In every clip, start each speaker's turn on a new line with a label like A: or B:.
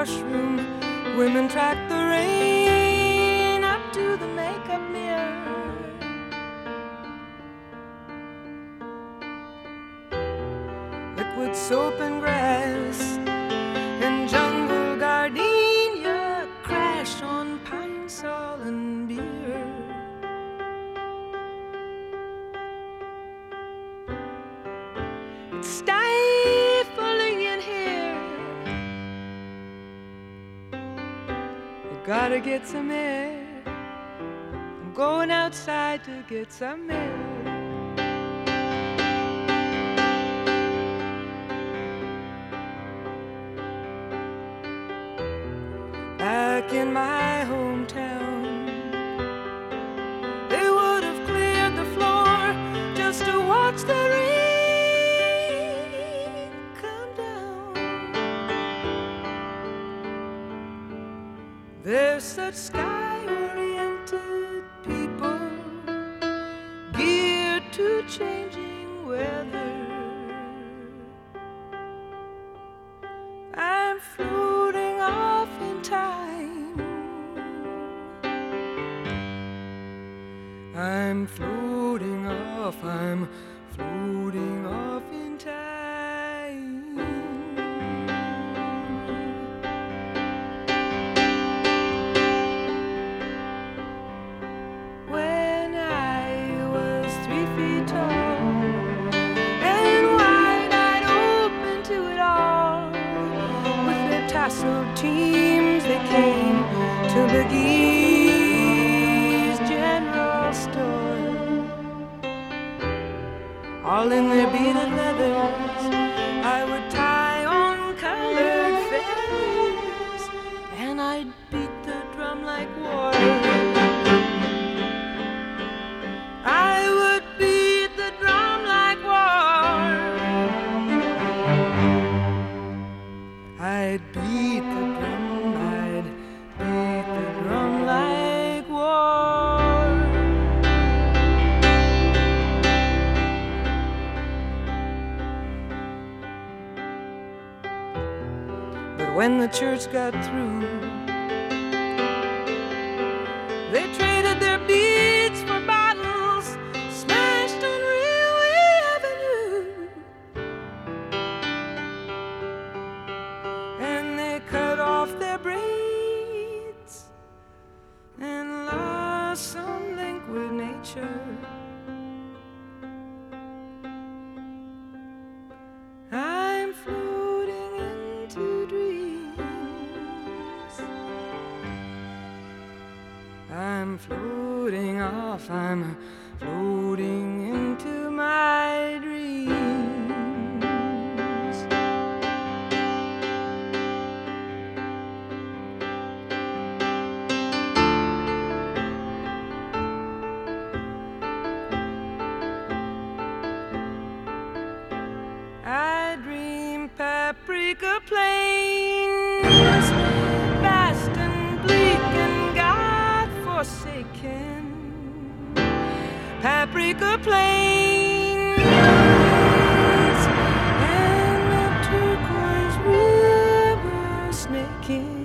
A: washroom, women track the rain up to the makeup mirror. Liquid soap and grass and jungle gardenia crash on pine sol and beer. It's stifling in here. You gotta get some air. I'm going outside to get some air. Back in my hometown, they would have cleared the floor just to watch the rain come down. They're such sky-oriented people, geared to changing weather. I'm floating off in time. I'm floating off, I'm floating off in time. When I was 3 feet tall and wide-eyed, open to it all, with their tasseled teams they came to McGee's General Store. All in their beaded leathers, I would tie on colored feathers, and I'd beat the drum like war. I would beat the drum like war. I'd beat the drum, I'd beat the drum like war. But when the church got through, they traded their beads for bottles smashed on Railway Avenue. And they cut off their braids and lost some link with nature. I'm floating into dreams. I'm floating off, I'm floating into my dreams. I dream paprika plains, vast and bleak and God-forsaken. Paprika plains and the turquoise river snaking.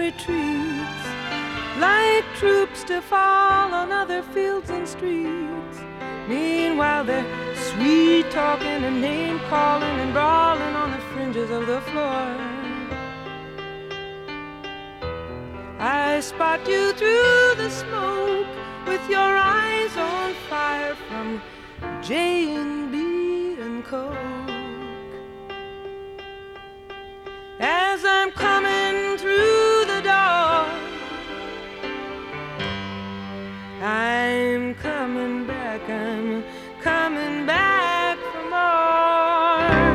A: retreats like troops to fall on other fields and streets. Meanwhile they're sweet talking and name calling and brawling on the fringes of the floor. I spot you through the smoke with your eyes on fire from J&B and Coke. As I'm coming through the door, I'm coming back for more.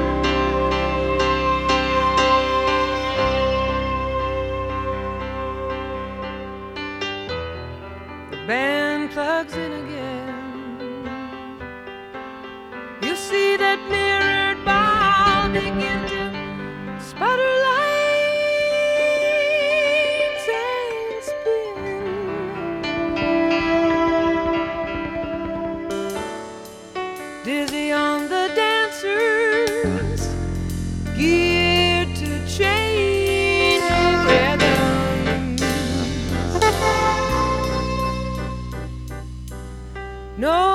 A: The band plugs in again. You see that mirrored ball begin to sputter lights and spin. Dizzy on the dancers, geared to changing rhythms. No